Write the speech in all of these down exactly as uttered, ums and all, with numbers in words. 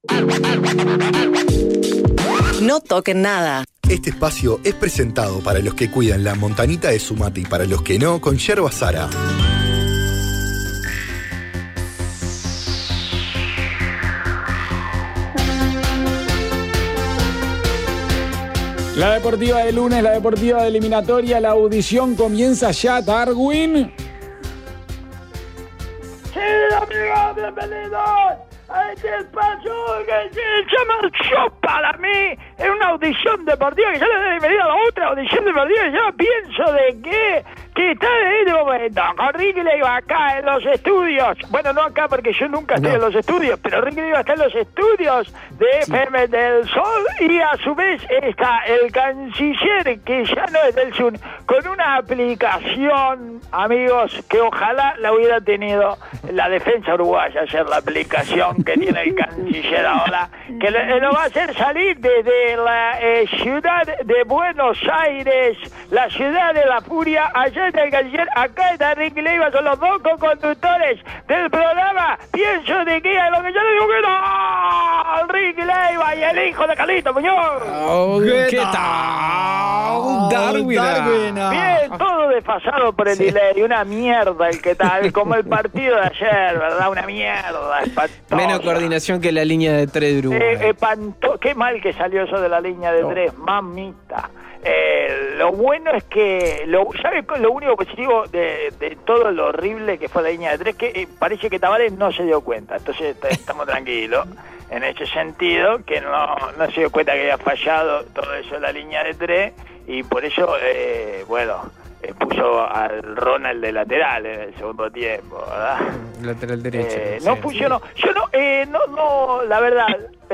No toquen nada. Este espacio es presentado para los que cuidan la montanita de su mate y para los que no, con Yerba Sara. La deportiva de lunes, la deportiva de eliminatoria, la audición comienza ya, Darwin. Sí, amigos, bienvenidos a este espacio que se llama Yo para mí. Es una audición deportiva que ya le doy bienvenida a la otra audición deportiva que yo pienso de que, que está en este momento con Ricky Leiva acá en los estudios. Bueno, no acá porque yo nunca estoy no. en los estudios, pero Ricky Leiva está en los estudios de sí. F M del Sol y a su vez está el canciller que ya no es del Sur con una aplicación, amigos, que ojalá la hubiera tenido la defensa uruguaya ayer, la aplicación que tiene el canciller ahora, que le, lo va a hacer salir desde la eh, ciudad de Buenos Aires, la ciudad de la furia. Allá está el canciller, acá está Ricky Leiva, son los dos co-conductores del programa. Pienso de que a lo que yo le digo que no, Ricky Leiva y el hijo de Carlito Muñoz. Oh, ¿Qué, ¿Qué tal? Darwin. Darwin. Bien, todo desfasado por el sí. delay, una mierda el que tal, como el partido de ayer, ¿verdad? Una mierda espantosa. Menos coordinación que la línea de tres de Uruguay. Eh, espanto... Qué mal que salió eso de la línea de no. tres, mamita. Eh, lo bueno es que, lo, ¿sabes lo único positivo de, de todo lo horrible que fue la línea de tres? Que eh, parece que Tavares no se dio cuenta, entonces estamos tranquilos en ese sentido, que no, no se dio cuenta que había fallado todo eso en la línea de tres, y por eso, eh, bueno, eh, puso al Ronald de lateral en el segundo tiempo, ¿verdad? Lateral derecho. Eh, no sí, funcionó. Sí. Yo no, eh, no, no, la verdad,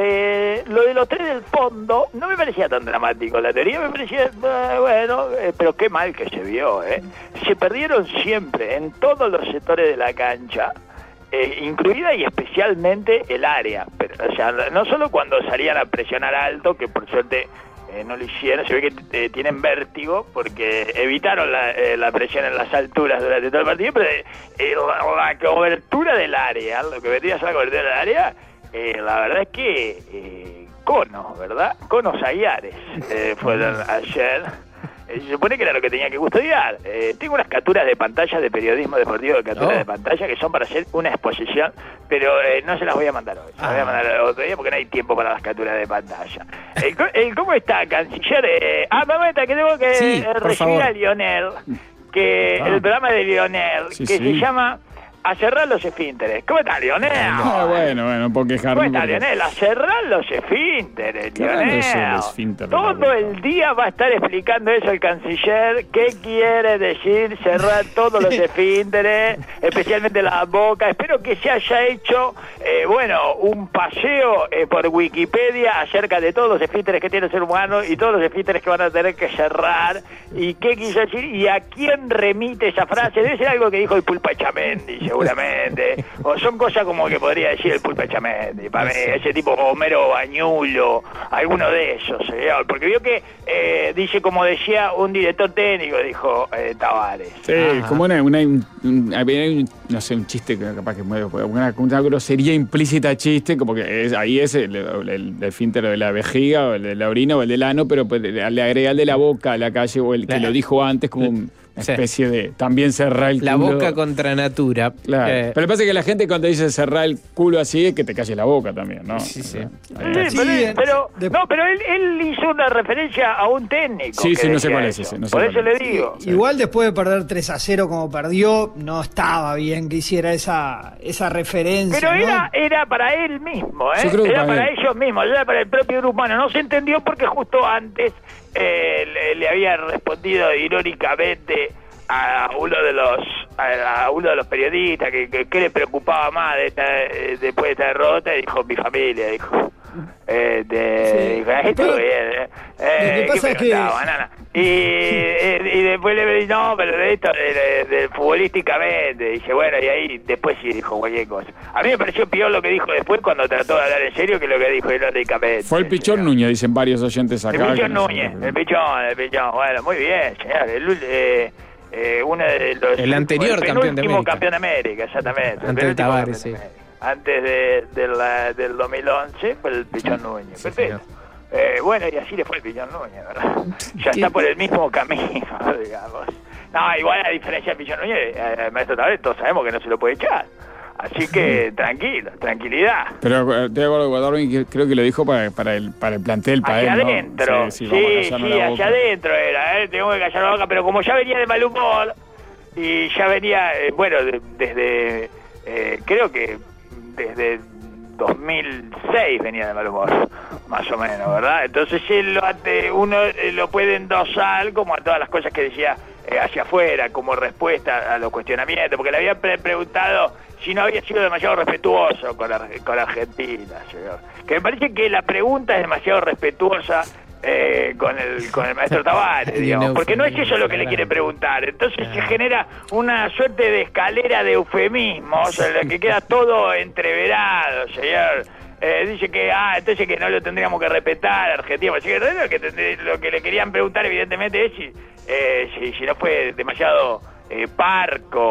eh, lo de los tres del fondo no me parecía tan dramático. La teoría me parecía, eh, bueno, eh, pero qué mal que se vio, ¿eh? Se perdieron siempre, en todos los sectores de la cancha. Eh, incluida y especialmente el área, pero, o sea, no solo cuando salían a presionar alto, que por suerte eh, no lo hicieron, se ve que eh, tienen vértigo porque evitaron la, eh, la presión en las alturas durante todo el partido, pero eh, la, la cobertura del área, lo que vendría a ser la cobertura del área, eh, la verdad es que eh, conos, ¿verdad? Conos Aguiares eh, fueron ayer. Se supone que era lo que tenía que custodiar. Eh, tengo unas capturas de pantalla de periodismo deportivo, de capturas oh. de pantalla que son para hacer una exposición, pero eh, no se las voy a mandar hoy. Se las ah. voy a mandar otro día porque no hay tiempo para las capturas de pantalla. El, el, ¿Cómo está, canciller? Eh, ah, mamita, que tengo que sí, eh, recibir a Lionel, que ah. el programa de Lionel, sí, que sí. se llama A cerrar los esfínteres. ¿Cómo está, Lionel? Ah, bueno, bueno, porque ¿Cómo está, Lionel? A cerrar los esfínteres, Lionel. Esfínter Todo el día va a estar explicando eso el canciller. ¿Qué quiere decir cerrar todos los esfínteres, especialmente la boca? Espero que se haya hecho, eh, bueno, un paseo eh, por Wikipedia acerca de todos los esfínteres que tiene el ser humano y todos los esfínteres que van a tener que cerrar. ¿Y qué quiso decir? ¿Y a quién remite esa frase? Debe ser algo que dijo el Pulpa Chamendi, seguramente, o son cosas como que podría decir el Pulpa Chamendi, para mí, ese tipo Homero Bañulo, alguno de esos, señor, porque vio que eh, dice, como decía un director técnico, dijo eh, Tavares. Sí, Ajá. como una, una un, un, un, no sé, un chiste que capaz que mueve, una, una grosería implícita chiste, como que es, ahí es el, el, el, el fíntero de la vejiga, o el de la orina, o el del ano, pero pues, le agrega el de la boca, a la calle, o el que lo dijo antes, como un especie sí. de también cerrar el la culo. La boca contra natura. Claro. Eh. Pero lo que pasa es que la gente cuando dice cerrar el culo así es que te calles la boca también, ¿no? Sí, sí. Eh, sí, sí pero, pero no, pero él, él hizo una referencia a un técnico. Sí, sí, no sé cuál es ese. No sé Por eso le digo. Sí, igual después de perder tres a cero como perdió, no estaba bien que hiciera esa, esa referencia. Pero ¿no? era, era para él mismo, ¿eh? Era para, para él. ellos mismos, era para el propio grupo humano. No se entendió porque justo antes eh, le, le había respondido irónicamente a uno de los a uno de los periodistas que, que, que le preocupaba más de esta, después de esta derrota, y dijo mi familia, dijo eh, de, sí. dijo, esto bien, eh, eh, lo que pasa es que banana. y, eh, y después le dije, no, pero de esto de, de, de futbolísticamente, dice, bueno, y ahí después sí dijo cualquier cosa. A mí me pareció peor lo que dijo después cuando trató de hablar en serio que lo que dijo irónicamente. Fue el Pichón señor. Núñez, dicen varios oyentes acá. El Pichón Núñez, el Pichón, el Pichón, bueno, muy bien, señor, el, eh, Eh, uno de los el anterior el campeón de América. campeón de América, exactamente. Ante el Tavares, sí. antes de, de la, del dos mil once, fue el Pichón Núñez. Sí, Perfecto. Eh, bueno, y así le fue el Pichón Núñez, ¿verdad? Ya está por el mismo camino, digamos. No, igual a diferencia del Pichón Núñez, eh, el maestro Tabaré, todos sabemos que no se lo puede echar. Así que tranquilo, tranquilidad. Pero eh, te acuerdo que Darwin que- creo que lo dijo para, para, el, para el plantel, para Hacia él, ¿no? adentro, Sí, sí, sí, vamos a sí, callarnos la boca. hacia adentro era, ¿eh? Tengo que callar la boca, pero como ya venía de mal humor, y ya venía, eh, bueno, de- desde, eh, creo que desde dos mil seis venía de mal humor, más o menos, ¿verdad? Entonces él lo ate- uno eh, lo puede endosar como a todas las cosas que decía eh, hacia afuera, como respuesta a los cuestionamientos, porque le habían pre- preguntado si no había sido demasiado respetuoso con, Ar- con Argentina, señor. Que me parece que la pregunta es demasiado respetuosa eh, con el con el maestro Tabaré, Y digamos, un porque no es eufemismo, eso lo que le claro. quiere preguntar. Entonces se Claro. genera una suerte de escalera de eufemismos en la que queda todo entreverado, señor. Eh, dice que, ah, entonces que no lo tendríamos que respetar, Argentina. Así que lo que, tendré- lo que le querían preguntar, evidentemente, es si, eh, si, si no fue demasiado eh, parco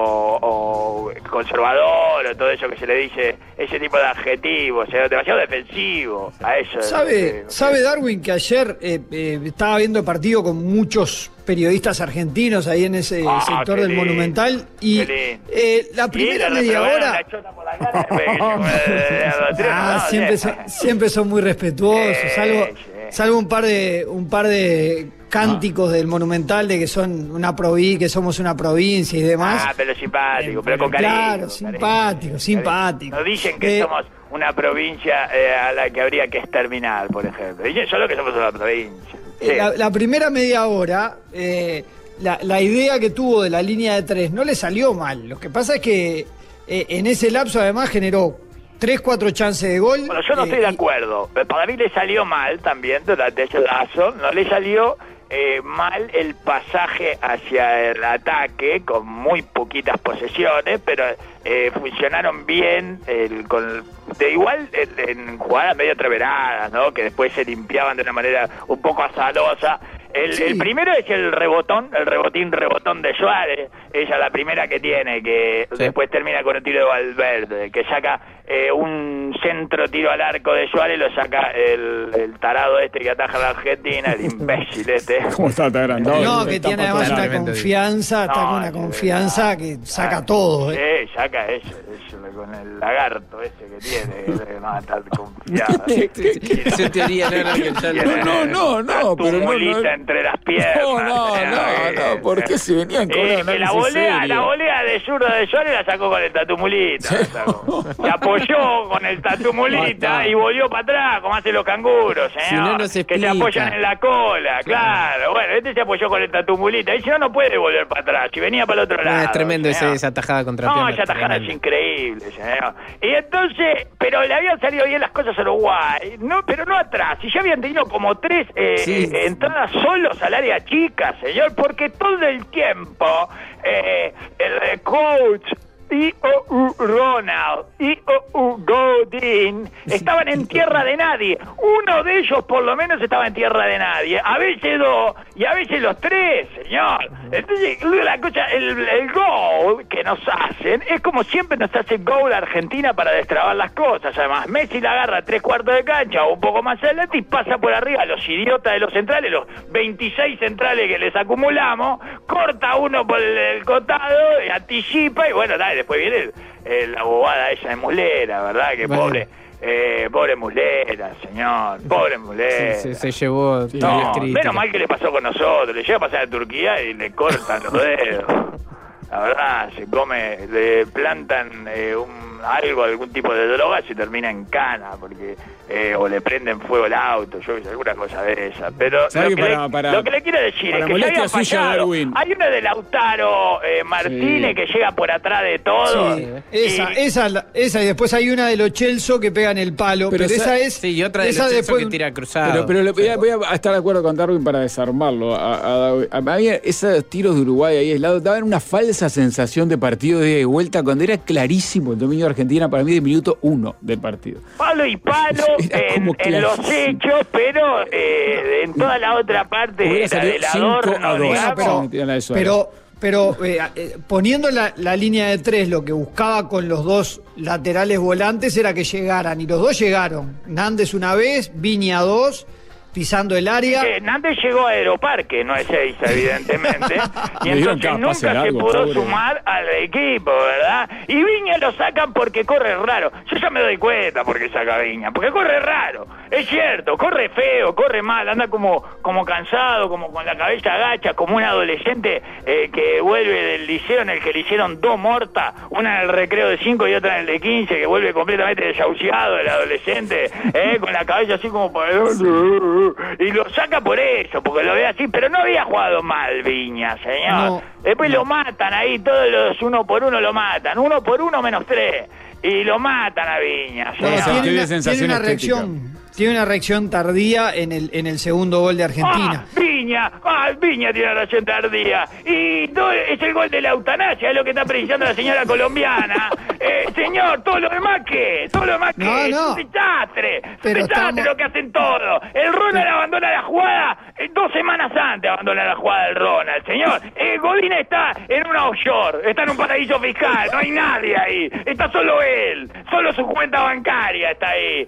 o conservador o todo eso que se le dice, ese tipo de adjetivos, o sea, demasiado defensivo a eso. ¿Sabe, eh, sabe Darwin que ayer eh, eh, estaba viendo el partido con muchos periodistos argentinos ahí en ese Ah, sector qué del lindo, Monumental y qué lindo. eh, la Y primera le media reprobaron hora... la chota por la cara, después que se fue de- de- de- de- Ah, no, siempre, sí. son, siempre son muy respetuosos, Sí, salvo, sí. salvo un par de un par de cánticos del Monumental de que son una provincia, que somos una provincia y demás. Ah, pero simpático, pero con cariño. Claro, con simpático, cariño. simpático. Nos dicen que Eh, somos una provincia eh, a la que habría que exterminar, por ejemplo. Dicen solo que somos una provincia. Sí. Eh, La, la primera media hora, eh, la, la idea que tuvo de la línea de tres no le salió mal. Lo que pasa es que eh, en ese lapso además generó tres, cuatro chances de gol. Bueno, yo no eh, estoy de y- acuerdo. Para mí le salió mal también durante ese lazo. No le salió eh, mal el pasaje hacia el ataque con muy poquitas posesiones, pero eh, funcionaron bien el, con de igual en, en jugadas medio atraveradas, ¿no? Que después se limpiaban de una manera un poco azarosa. El, Sí. el primero es el rebotón, el rebotín rebotón de Suárez, ella la primera que tiene, que Sí. después termina con el tiro de Valverde, que saca eh, un centro tiro al arco de Suárez, lo saca el, el tarado este que ataja a la Argentina, el imbécil este. ¿Cómo está tan agrandado? No, que Está tiene para además todos una lados. Tremendo. confianza, está No, con una es confianza verdad. que saca Ah, todo. ¿eh? Sí, saca eso, eso, con el lagarto ese que tiene, de no estar confiado. Esa teoría no, no, que ya Tiene lo- No, no, no, la pero no, tumulita no. entre las piernas. No, no, Eh, no, eh, no, ¿por qué si venían con eh, un que la análisis volea, serio? la volea de zurdo de Suárez la sacó con el tatumulita. la sacó. Se apoyó con el tatumulita Basta. y volvió para atrás, como hacen los canguros, señor. Si no, no se que se explica. apoyan en la cola, claro. Bueno, este se apoyó con el tatumulita. Y si no, no puede volver para atrás. Si venía para el otro No, lado. es tremendo ese- señor. esa tajada contra No, pierna, esa tajada es tremendo. increíble, señor. Y entonces, pero le habían salido bien las cosas a Uruguay, no, pero no atrás. Y ya habían tenido como tres eh, Sí. eh, entradas solos al área chica, señor, porque todo el tiempo eh, el eh, coach I O U Ronald, I O U Godin, estaban en tierra de nadie. Uno de ellos por lo menos estaba en tierra de nadie. A veces dos y a veces los tres, señor. Entonces, la cosa, el, el gol que nos hacen es como siempre nos hace gol Argentina para destrabar las cosas. Además, Messi la agarra tres cuartos de cancha o un poco más adelante y pasa por arriba a los idiotas de los centrales, los veintiséis centrales que les acumulamos, corta uno por el, el cotado, y anticipa y bueno, dale, después viene el- el- la bobada esa de Muslera, ¿verdad? Que Bueno. pobre, eh, pobre Muslera, señor, pobre Muslera. Se, se llevó Sí. todas las No, críticas. menos mal que le pasó con nosotros, le llega a pasar a Turquía y le cortan los dedos. La verdad, se come, le plantan eh, un, algo, algún tipo de droga, se termina en cana, porque eh, o le prenden fuego el auto, yo sé, alguna cosa de esa. Pero ¿Sabe lo que que, para- le, para- lo que le quiero decir para es que ya molestia había suya, fallado. Darwin? Hay una de Lautaro eh, Martínez Sí. que llega por atrás de todo. Sí, y- esa, esa, la- esa, y después hay una de los Chelso que pegan el palo, Pero pero, esa- esa es. Sí, y otra de esa los Chelsea después- que tira cruzado. Pero, pero le- voy, a, voy a estar de acuerdo con Darwin para desarmarlo. A, a Darwin. A mí esos tiros de Uruguay ahí aislados daban una falsa sensación de partido de ida y vuelta cuando era clarísimo el dominio de Argentina para mí de minuto uno del partido. Palo y palo Era en, como en los clarísimo. hechos, pero eh, en toda la otra parte Hubiera era salido del cinco adorno, a dos. digamos. Bueno, pero, Metían la de Suárez. pero pero eh, eh, poniendo la, la línea de tres, lo que buscaba con los dos laterales volantes era que llegaran, y los dos llegaron. Nández una vez, Viña dos, pisando el área. Eh, Nández llegó a Aeroparque, no es Ezeiza, evidentemente, y Le dieron entonces cada nunca pase se largo, pudo pobre. sumar al equipo, ¿verdad? Y Viña lo sacan porque corre raro. Yo ya me doy cuenta por qué saca Viña, porque corre raro, es cierto, corre feo, corre mal, anda como, como cansado, como con la cabeza agacha, como un adolescente eh, que vuelve del liceo en el que le hicieron dos mortas, una en el recreo de cinco y otra en el de quince, que vuelve completamente desahuciado el adolescente, eh, con la cabeza así como para... Y lo saca por eso, porque lo ve así, pero no había jugado mal Viña, señor. No, Después no. lo matan ahí, todos los uno por uno lo matan, uno por uno menos tres, y lo matan a Viña, No, señor. Esa tiene, tiene una, sensación tiene una estética. reacción, tiene una reacción tardía en el, en el segundo gol de Argentina. Ah, Viña, ah, Viña tiene razón tardía. Y todo es el gol de la eutanasia, es lo que está precisando la señora colombiana. Eh, señor, todo lo demás que, todo lo demás que, No, es no. un desastre, Pero un desastre estamos- lo que hacen todo. El Ronald abandona la jugada, eh, dos semanas antes abandona la jugada del Ronald, señor. Eh, Godín está en una offshore, está en un paraíso fiscal, no hay nadie ahí, está solo él, solo su cuenta bancaria está ahí.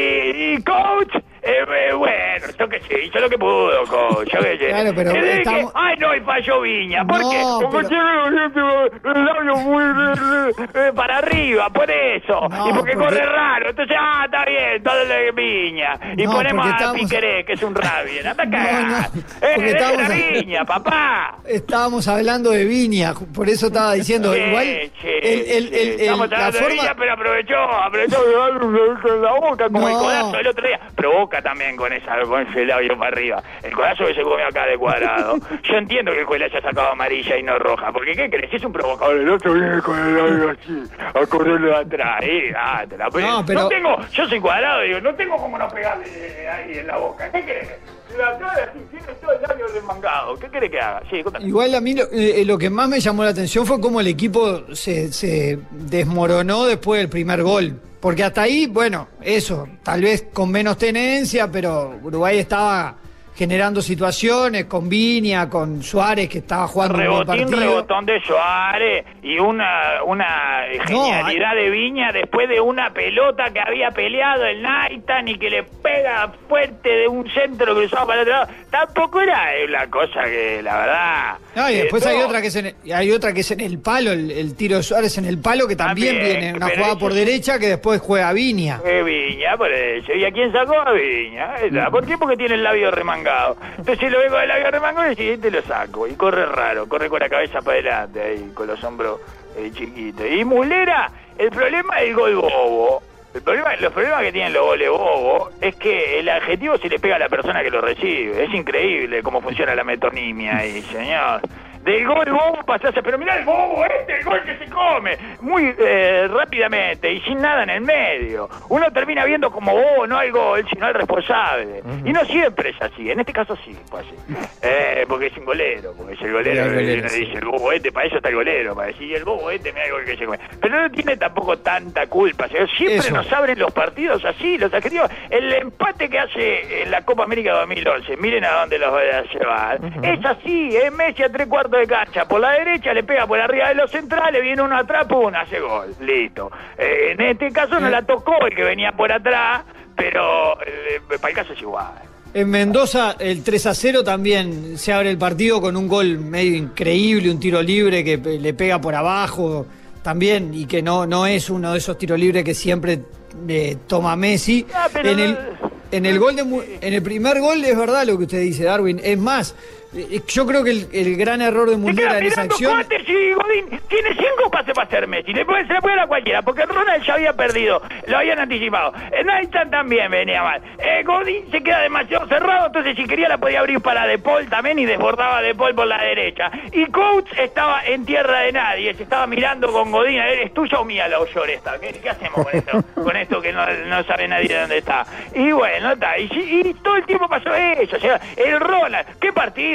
Y, y coach... Eh, eh, bueno, yo que sé, hizo lo que pudo, coach, yo que sé. Claro, pero Eh, de que- estamos- ay, no, y falló Viña. ¿Por No, qué? Porque pero- tiene el labio muy eh, eh, para arriba, por eso. No, y porque, porque- corre raro. Entonces, ah, está bien, todo lo de Viña. Y No, ponemos porque a estamos- Piqueré, que es un rabien. Anda a No, cagar. no, Eh, porque dejen a estamos- Viña, papá. Estábamos hablando de Viña, por eso estaba diciendo, Sí, igual sí, el, el, sí. el- el- Estamos la hablando de forma... Viña, pero aprovechó, aprovechó de darle un beso en la boca como No. el codazo del otro día. Provoca también con esa, con ese labio para arriba. El codazo que se comió acá de cuadrado. Yo entiendo que el juez le haya sacado amarilla y no roja, porque ¿qué crees? Si es un provocador, el otro viene con el labio así, a correrle de atrás. Ahí, dátela. No, pero- no tengo, yo soy cuadrado, digo, no tengo como no pegarle ahí en la boca. ¿Qué crees? La cara así, tiene todo el labio desmangado. ¿Qué querés que haga? Sí, contame. Igual a mí lo, eh, lo que más me llamó la atención fue cómo el equipo se, se desmoronó después del primer gol. Porque hasta ahí, bueno, eso, tal vez con menos tenencia, pero Uruguay estaba generando situaciones con Viña, con Suárez, que estaba jugando un buen Rebotín, partido. rebotón de Suárez y una, una genialidad de Viña después de una pelota que había peleado el Naitan y que le pega fuerte de un centro cruzado para el otro lado. Tampoco era la cosa que, la verdad... No, y después eh, hay no. otra que es en el, hay otra que es en el palo, el, el tiro de Suárez en el palo, que también, También, viene una pero jugada eso por sí. derecha que después juega Viña. Eh, Viña, por eso. ¿Y a quién sacó? A Viña. Ahí está. ¿Por qué? Porque tiene el labio remangado. Entonces lo vengo del labio remangado y el siguiente lo saco. Y corre raro, corre con la cabeza para adelante, ahí, con los hombros eh, chiquitos. Y Mulera, el problema es el gol bobo. El problema, los problemas que tienen los goles bobos es que el adjetivo se le pega a la persona que lo recibe. Es increíble cómo funciona la metonimia ahí, señor. Del gol bobo pasás a... Pero mirá el bobo este, el gol que se come. Muy eh, rápidamente y sin nada en el medio. Uno termina viendo como bobo no al gol, sino al responsable. Uh-huh. Y no siempre es así. En este caso sí, pues así. Eh, porque es un golero. Porque es el golero. El golero, uno sí. dice el bobo este, para eso está el golero. Para decir el bobo este, mira el gol que se come. Pero no tiene tampoco tanta culpa. O sea, siempre Eso. nos abren los partidos así, los adjetivos. El empate que hace en la Copa América dos mil once, miren a dónde los voy a llevar. Uh-huh. Es así, es Messi a tres cuartos de cancha, por la derecha, le pega por arriba de los centrales, viene uno atrás, pum, hace gol, listo. Eh, en este caso no la tocó el que venía por atrás, pero eh, para el caso es igual. En Mendoza el tres a cero también se abre el partido con un gol medio increíble, un tiro libre que pe- le pega por abajo también, y que no, no es uno de esos tiros libres que siempre eh, toma Messi. Ah, pero en el, no- en el gol de Mu- en el primer gol es verdad lo que usted dice, Darwin. Es más, eh, yo creo que el, el gran error de Se Muslera queda en esa mirando acción... Coates y Godín tiene cinco pases para hacer Messi. Le puede, se le puede dar a cualquiera, porque Ronald ya había perdido, lo habían anticipado. Eh, Nathan también venía mal. Eh, Godín se queda demasiado cerrado, entonces si quería la podía abrir para De Paul también y desbordaba De Paul por la derecha. Y Coates estaba en tierra de nadie, se estaba mirando con Godín, a ver, ¿es tuya o mía la Ollor esta? ¿Qué, qué hacemos con esto? Con esto que no, no sabe nadie dónde está. Y bueno, está. Y, y todo el tiempo pasó eso. O sea, el Ronald, ¿qué partido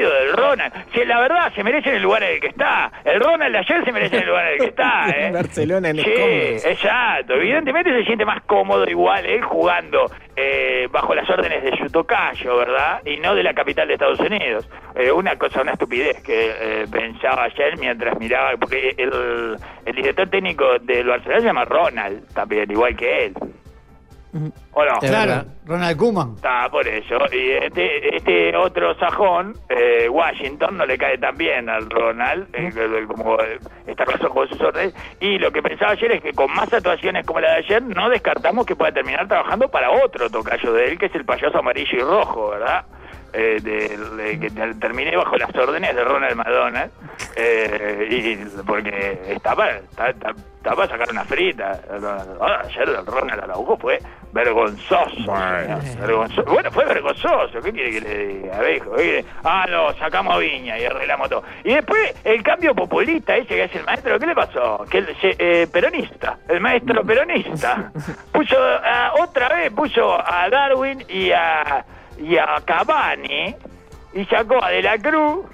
partido del Ronald. Si la verdad se merece en el lugar en el que está. El Ronald de ayer se merece en el lugar en el que está, ¿eh? Barcelona en Sí, escombros. exacto. Evidentemente se siente más cómodo igual él jugando eh, bajo las órdenes de su tocayo, ¿verdad? Y no de la capital de Estados Unidos. Eh, una cosa, una estupidez que eh, pensaba ayer mientras miraba, porque el, el director técnico del Barcelona se llama Ronald, también, igual que él. ¿O no? Es Claro, verdad. Ronald Koeman. Está por eso. Y este, este otro sajón, eh, Washington, no le cae tan bien al Ronald, eh, como eh, está razón con sus órdenes. Y lo que pensaba ayer es que con más actuaciones como la de ayer, no descartamos que pueda terminar trabajando para otro tocayo de él, que es el payaso amarillo y rojo, ¿verdad? Eh, de, de, que terminé bajo las órdenes de Ronald McDonald, eh, y porque estaba, estaba, estaba para sacar una frita. Ah, ayer el Ronald Araujo fue vergonzoso. Bueno, vergonzoso. Bueno, fue vergonzoso. ¿Qué quiere que le diga, viejo? Ah, no, sacamos Viña y arreglamos todo. Y después el cambio populista ese que es el maestro, ¿qué le pasó? Que el eh, peronista, el maestro peronista, puso uh, otra vez puso a Darwin y a y a Cavani y sacó a De la Cruz.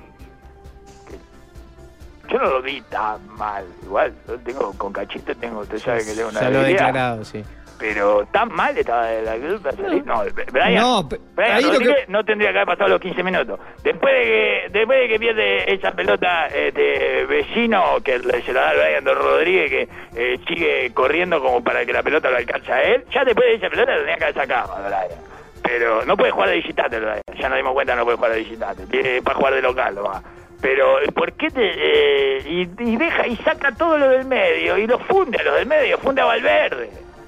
Yo no lo vi tan mal, igual yo tengo con Cachito, tengo, usted sabe que tengo una Ya lo he debilidad, declarado, sí. pero tan mal estaba De la Cruz para salir. No, Brian, No, pe- Brian ahí lo Rodríguez que- no tendría que haber pasado los quince minutos. Después de que después de que pierde esa pelota este vecino que le- se la da a Brian Rodríguez, que eh, sigue corriendo como para que la pelota lo alcance a él, ya después de esa pelota lo tenía que haber sacado a Brian. Pero no puede jugar de visitante, Brian. Ya nos dimos cuenta que no puede jugar de visitante. Tiene para jugar de local, lo va. Pero, ¿por qué te...? Eh, y, y deja, y saca todo lo del medio, y lo funde a los del medio, funde a Valverde.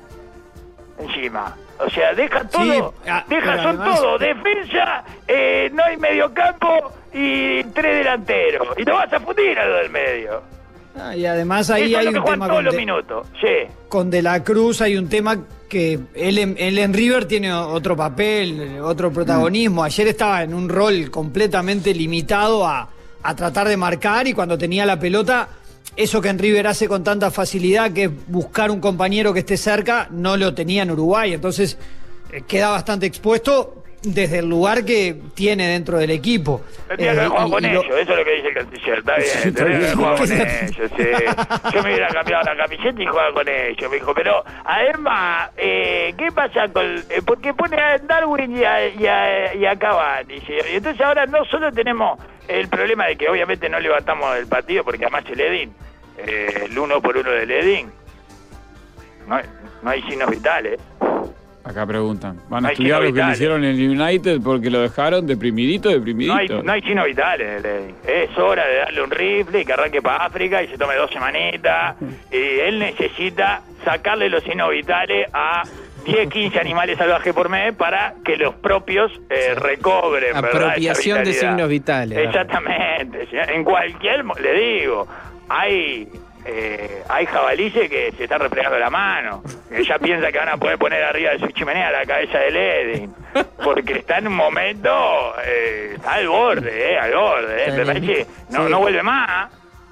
Encima. O sea, deja todo, Sí, ah, deja, pero son además- todo, defensa, eh, no hay mediocampo y tres delanteros. Y no vas a fundir a los del medio. Ah, y además ahí Eso hay es lo que un juegan tema todos con los de, minutos. Sí. con De la Cruz, hay un tema que él en, él en River tiene otro papel, otro protagonismo. Ayer estaba en un rol completamente limitado a, a tratar de marcar, y cuando tenía la pelota, eso que en River hace con tanta facilidad, que es buscar un compañero que esté cerca, no lo tenía en Uruguay. Entonces eh, queda bastante expuesto desde el lugar que tiene dentro del equipo. Tendría que haber Eh, jugado y- con y lo- ellos, eso es lo que dice el canciller, está bien, Sí, está tendría que haber bien. jugado con ellos, sí. Yo me hubiera cambiado la camiseta y jugaba con ellos, me dijo, pero además, eh, ¿qué pasa con...? Eh, porque pone a Darwin y a, y a, y a Cavani, ¿sí? Y entonces ahora no solo tenemos el problema de que obviamente no levantamos el partido, porque además el Edín, eh, el uno por uno del Edín, no, hay- no hay signos vitales. Acá preguntan. ¿Van a Hay estudiar signos lo que le vitales. hicieron en el United porque lo dejaron deprimidito, deprimidito? No hay, no hay signos vitales en el Edín. Es hora de darle un rifle y que arranque para África y se tome dos semanitas. Y él necesita sacarle los signos vitales a diez, quince animales salvajes por mes para que los propios eh, recobren, ¿verdad? Esa Apropiación de vitalidad. signos vitales. Exactamente. ¿sí? En cualquier... mo- Le digo, hay... Eh, hay jabalíes que se están refregando la mano. Ella piensa que van a poder poner arriba de su chimenea la cabeza de Edín. Porque está en un momento... Eh, está al borde, eh, al borde. Eh, Está me en el- parece, no, sí. no vuelve más.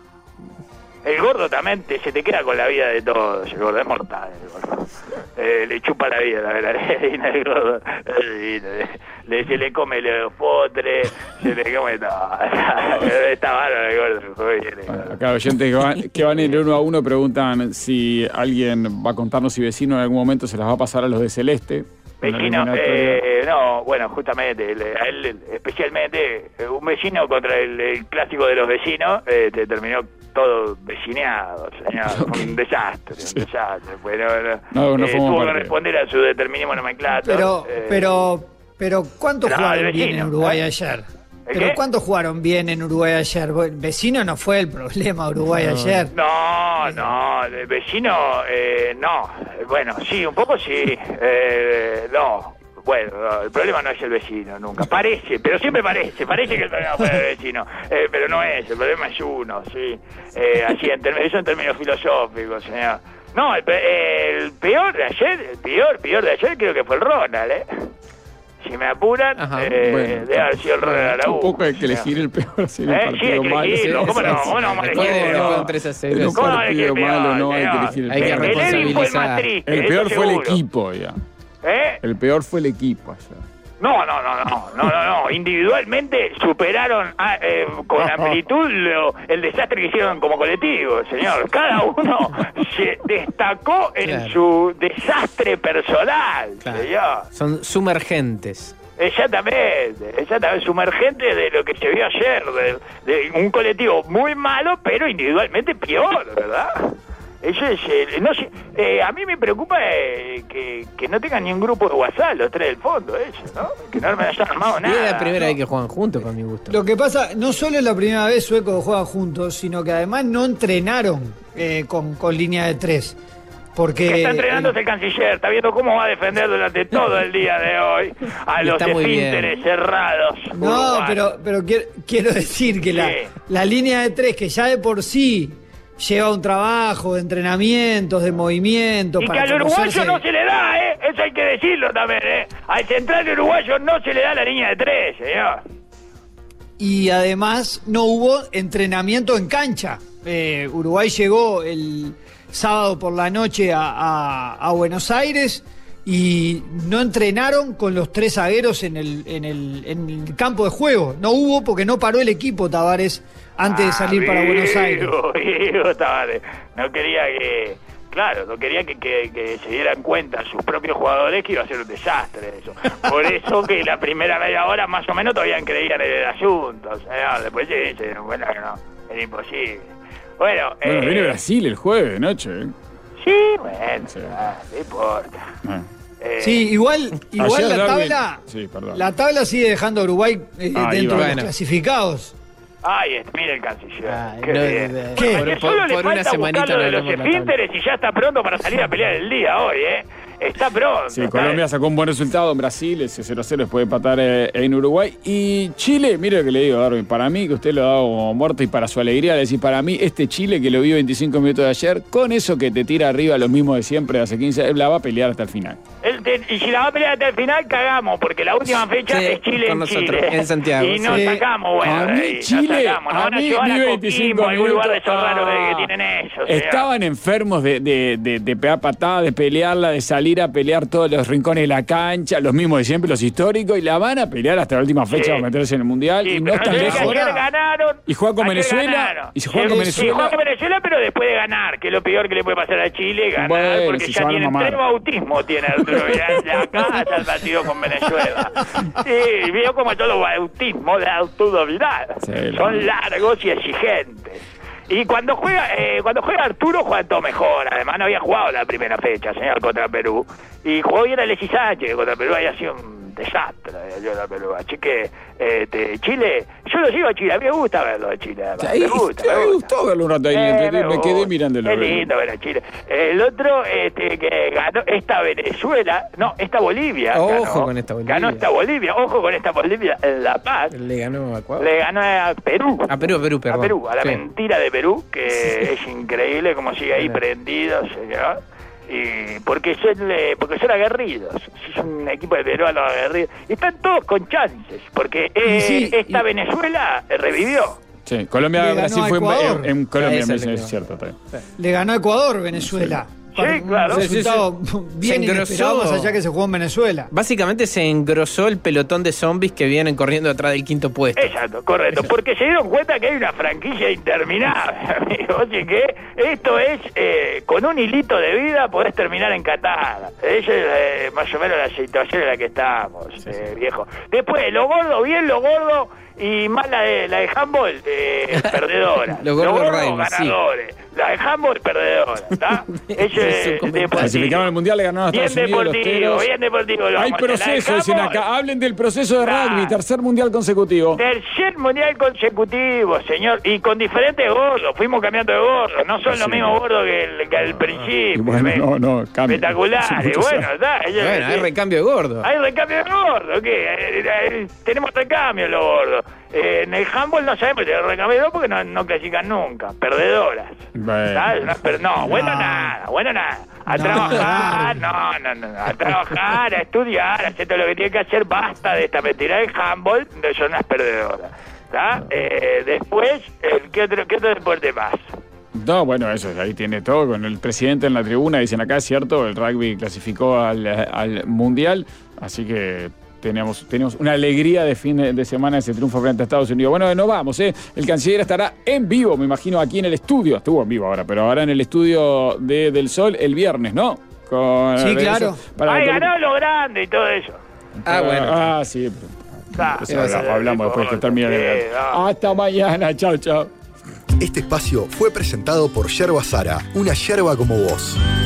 El gordo también te- se te queda con la vida de todos. El gordo es mortal. El gordo. Eh, le chupa la vida, la verdad. El gordo. Eh, le, se le come los potres, se le come todo. Está bárbaro el gordo. Muy bien, el gordo. Acá oyentes que van, que van en el uno a uno preguntan si alguien va a contarnos si Vecino en algún momento se las va a pasar a los de Celeste. en la Vecino, eliminatoria. eh, no, bueno, justamente, le- a él especialmente, eh, un vecino contra el, el clásico de los vecinos, eh, te terminó todo vecineado, señor, fue un desastre, un desastre, pues, no, no, No, no eh, formó tuvo que parte. responder a su determinismo nomenclator. Pero, eh, pero, pero ¿cuántos no, jugaron el bien vecino, en Uruguay ¿eh? ayer? ¿El Pero qué? ¿cuántos jugaron bien en Uruguay ayer? El vecino no fue el problema Uruguay ayer. No, no, el vecino, eh, no, bueno, sí, un poco sí, eh, no. Bueno, no, el problema no es el vecino nunca, parece, pero siempre parece, parece que el problema fue el vecino, eh, pero no es, el problema es uno, sí, eh, así, en términos- eso en términos filosóficos, señor. No, el, pe- el peor de ayer, el peor, peor de ayer creo que fue el Ronald, ¿eh? Si me apuran, Ajá, eh, bueno, debe haber sido el Ronald Araújo. Tampoco hay que señor. elegir el peor, si el Eh, sí, partido hay que malo. elegirlo, sí, ¿cómo no? sí, sí. ¿Cómo no vamos a Después de- elegirlo? después de un tres a cero. En un ¿Cómo no hay que partido peor, malo no hay que señor? elegir el Hay que peor. El Edín fue el más responsabilizar. triste, El eso peor fue el seguro. equipo ya. ¿Eh? El peor fue el equipo allá. No, no, no, no, no, no, no. Individualmente superaron a, eh, con amplitud lo, el desastre que hicieron como colectivo, señor. Cada uno se destacó en Claro. su desastre personal, Claro. señor. Son sumergentes. Exactamente, exactamente, sumergente de lo que se vio ayer, de, de un colectivo muy malo, pero individualmente peor, ¿verdad? Eso es, eh, no sé, eh, a mí me preocupa eh, que, que no tengan ni un grupo de WhatsApp los tres del fondo, eso, ¿no? Que no me hayan armado Y nada. es la primera ¿no? vez que juegan juntos, con mi gusto. Lo que pasa, no solo es la primera vez suecos juegan juntos, sino que además no entrenaron eh, con, con línea de tres. Porque Que está entrenándose el canciller, está viendo cómo va a defender durante todo el día de hoy a Y los está muy bien. esfínteres cerrados. No, uruguayos. pero, pero quiero, quiero decir que la, Sí. la línea de tres, que ya de por sí lleva un trabajo de entrenamientos, de movimientos. Y que para al uruguayo conocerse. no se le da, ¿eh? Eso hay que decirlo también, ¿eh? Al central uruguayo no se le da la línea de tres, señor. Y además no hubo entrenamiento en cancha. Eh, Uruguay llegó el sábado por la noche a, a- a Buenos Aires y no entrenaron con los tres zagueros en el, en, el, en el campo de juego. No hubo porque no paró el equipo Tavares antes de salir Ah, para Buenos Aires. vivo, vivo, Tavares. No quería que... Claro, no quería que, que, que se dieran cuenta sus propios jugadores que iba a ser un desastre eso. Por eso que la primera media hora más o menos todavía creían en el asunto. O sea, después sí, se dieron cuenta que no, era imposible. Bueno, Bueno, eh, viene Brasil el jueves de noche. ¿eh? sí, bueno, Sí. ah, no importa. Ah. Eh, Sí, igual, igual Ayer la Darwin- tabla, Sí, perdón. la tabla sigue dejando a Uruguay eh, Ah, dentro iba. de los Bueno. clasificados. Ay, es- mire el canciller. Ay, Qué no, bien. de- de- ¿Qué? Porque por- solo por- le por una falta semanita buscar lo de no los hablamos de la esfínteres y ya está pronto para salir a pelear el día hoy, ¿eh? Está pronto. Sí, está- Colombia sacó un buen resultado en Brasil, ese cero cero después de empatar eh, en Uruguay. Y Chile, mire lo que le digo, Darwin, para mí, que usted lo ha dado como muerto y para su alegría, le decís, para mí, este Chile que lo vio veinticinco minutos de ayer, con eso que te tira arriba lo mismo de siempre de hace quince, la va a pelear hasta el final. Él te- y si la va a pelear hasta el final, cagamos, porque la última fecha Sí, es Chile con en nosotros, Chile. en Santiago, Y nos sí. sacamos, bueno, A de mí, ahí, nos Chile, sacamos. Nos a van a mí, llevar vi a veinticinco Coquimbo, algún lugar de minutos. esos raros de Ah. que tienen ellos. señor. Estaban enfermos de, de, de, de pegar patadas, de pelearla, de salir a pelear todos los rincones de la cancha, los mismos de siempre, los históricos, y la van a pelear hasta la última fecha Sí. para meterse en el Mundial. Sí, y no pero están sé que lejos. ayer ganaron. Y juega con ayer Venezuela, ganaron. y se juega Sí, con sí, Venezuela. juega con Venezuela, pero después de ganar, que es lo peor que le puede pasar a Chile, ganar, Bueno, porque si se ya van a tienen mamar. tres bautismos, tiene Arturo Vidal de acá hasta el partido con Venezuela. Sí, veo como todos los bautismos de Arturo Vidal. Sí, Son no. largos y exigentes. Y cuando juega eh, cuando juega Arturo, juega todo mejor. Además, no había jugado la primera fecha, señor, contra Perú. Y jugó bien Alexis Sánchez, que contra Perú había sido un desastre. Yo la Perú. Así que este, Chile, yo lo sigo a Chile, a mí me gusta verlo de Chile. además. Ahí, me gusta, me me gusta. gustó verlo un rato ahí, Eh, me, me gusta. quedé mirándolo. Es lindo ver a Chile. El otro este, que ganó, esta Venezuela, no, esta Bolivia. Ojo ganó. con esta Bolivia. Ganó esta Bolivia, ojo con esta Bolivia en La Paz. Le ganó a Ecuador. Le ganó a Perú. A Perú, a Perú, perdón. A Perú, a la Sí. mentira de Perú, que es increíble como sigue ahí Claro. prendido, señor. Y porque son, eh, porque son aguerridos, es un equipo de peruanos aguerridos. Y están todos con chances, porque eh, Y sí, esta y- Venezuela eh, revivió. Sí, Colombia, Le ganó Brasil a fue en, Ecuador. en, en Colombia, Esa me es dice, la es que- cierto. Está bien. Le ganó a Ecuador Venezuela. Sí, claro. Un Sí, sí, resultado sí. bien Se engrosó. inesperado, más allá que se jugó en Venezuela. Básicamente se engrosó el pelotón de zombies que vienen corriendo atrás del quinto puesto. Exacto, correcto, porque se dieron cuenta que hay una franquicia interminable, amigo. Oye, que esto es, eh, con un hilito de vida podés terminar en Qatar. Esa es eh, más o menos la situación en la que estamos, eh, viejo. Después, lo gordo, bien lo gordo, y más la de, la de handball, eh, perdedora. Lo gordo rugby, sí. ganadores. La de handball, perdedora, ¿está? Eso Es un es comentario. deportivo. Clasificaron al Mundial, le ganaron a Bien Estados Unidos los deportivo, teros. bien deportivo. lo Hay vamos a hacer. La de proceso, dicen handball, acá. Hablen del proceso de Claro. rugby, tercer Mundial consecutivo. Tercer mundial consecutivo, señor, y con diferentes gordos, fuimos cambiando de gordos, no son Sí. los mismos gordos que el, que al principio. Y bueno, ¿ves? no, no, cambia. Espectacular, Hace y muchos bueno, años. está. ellos- Bueno, hay eh, recambio de gordo. hay recambio de gordos, ¿qué? Eh, eh, tenemos recambio los gordos. Eh, en el handball no sabemos si hay recambio porque no, no clasifican nunca, perdedoras. Bueno. ¿Sabes? No, pero no, bueno No. nada, bueno nada. A No. trabajar, no, no, no, no, a trabajar, a estudiar, a hacer todo lo que tiene que hacer, basta de esta mentira del handball, de son unas perdedoras. ¿Está? Eh, después, eh, ¿qué, otro, ¿qué otro deporte más? No, bueno, eso, ahí tiene todo. Con el presidente en la tribuna, dicen acá, es cierto, el rugby clasificó al, al Mundial, así que Tenemos, tenemos una alegría de fin de, de semana ese triunfo frente a Estados Unidos. Bueno, nos vamos, ¿eh? El canciller estará en vivo, me imagino, aquí en el estudio. Estuvo en vivo ahora, pero ahora en el estudio de Del Sol el viernes, ¿no? Con, sí, claro. Para Ay, ganó lo grande y todo eso. Ah, bueno. Ah, sí. Claro. Eso hablamos, hablamos después que termine el evento. Hasta mañana, chao, chao. Este espacio fue presentado por Yerba Sara, una yerba como vos.